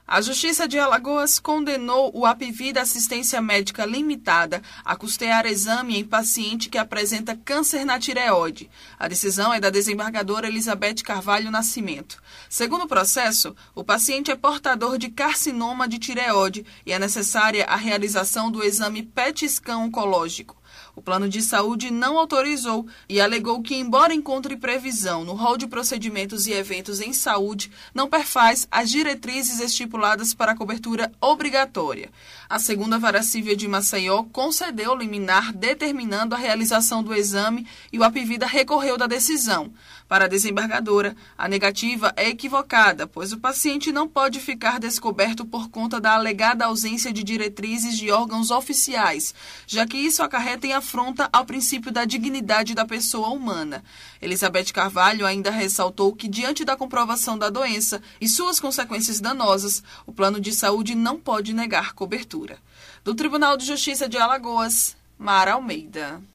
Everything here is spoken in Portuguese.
A Justiça de Alagoas condenou o Hapvida Assistência Médica Limitada a custear exame em paciente que apresenta câncer na tireoide. A decisão é da desembargadora Elizabeth Carvalho Nascimento. Segundo o processo, o paciente é portador de carcinoma de tireoide e é necessária a realização do exame PET-scan oncológico. O plano de saúde não autorizou e alegou que, embora encontre previsão no rol de procedimentos e eventos em saúde, não perfaz as diretrizes estipuladas para a cobertura obrigatória. A segunda Vara Civil de Maceió concedeu liminar determinando a realização do exame e o Hapvida recorreu da decisão. Para a desembargadora, a negativa é equivocada, pois o paciente não pode ficar descoberto por conta da alegada ausência de diretrizes de órgãos oficiais, já que isso acarreta em afronta ao princípio da dignidade da pessoa humana. Elizabeth Carvalho ainda ressaltou que, diante da comprovação da doença e suas consequências danosas, o plano de saúde não pode negar cobertura. Do Tribunal de Justiça de Alagoas, Mara Almeida.